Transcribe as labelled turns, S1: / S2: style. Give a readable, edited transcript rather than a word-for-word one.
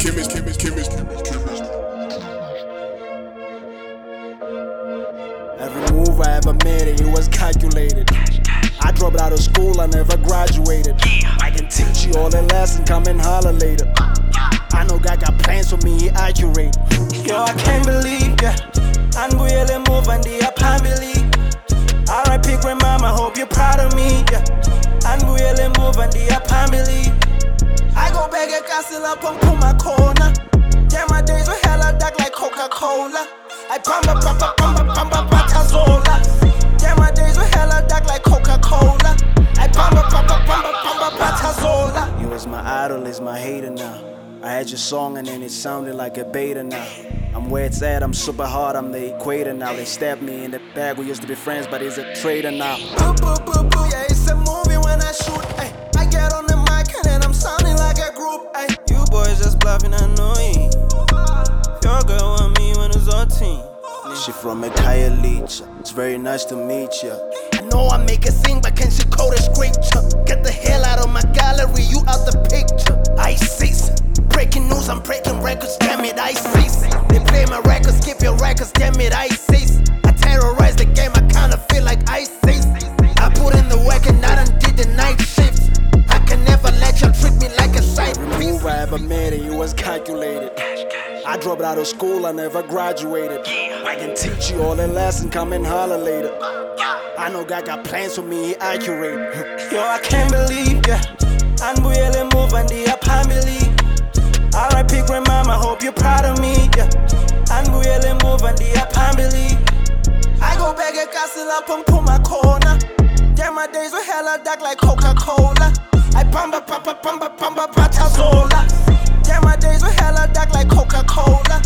S1: Every move I ever made, it was calculated. I dropped out of school, I never graduated. I can teach you all the lessons, come and holler later. I know God got plans for me, he accurate. Yo, I can't believe, yeah. Unbelievable move and I can't believe. R.I.P. grandmama, hope you're proud of me, yeah. Unbelievable move and I can't believe. I go back at castle up on my corner. Yeah, my days were hella dark like Coca-Cola. I pamba patazola. Yeah, my days were hella dark like Coca-Cola. I pamba patazola. You was my idol, is my hater now. I had your song and then it sounded like a beta now. I'm where it's at, I'm super hard, I'm the equator now. They stabbed me in the back, we used to be friends, but he's a traitor now. Yeah, it's a movie when I shoot, ay. I get on the mic and then I'm sounding like a group, ay. You boys just bluffing, annoying. Your girl want me when it's our team. She from Micaiah Leach, it's very nice to meet ya. I know I make her sing, but can she code a scripture? Get the hell out of my gallery, you out the picture. ISIS, breaking news, I'm breaking records, damn it, ISIS. They play my records, keep your records, damn it, ISIS. I terrorize the game, I kinda feel like ISIS. I put in the work and I done did the night shifts. I can never let you treat me like a side piece. Every move I ever made, it was calculated. I dropped out of school, I never graduated. I can teach you all the lessons, come and holler later. I know God got plans for me, he accurate. Yo, I can't believe, yeah. Unbelievable move and I can't believe. R.I.P. grandmama, hope you're proud of me, yeah. Unbelievable move and I can't believe. I go back at castle up on my corner. Yeah, my days were hella dark like Coca-Cola. I pamba patazola. Yeah, my days were hella dark like Coca-Cola.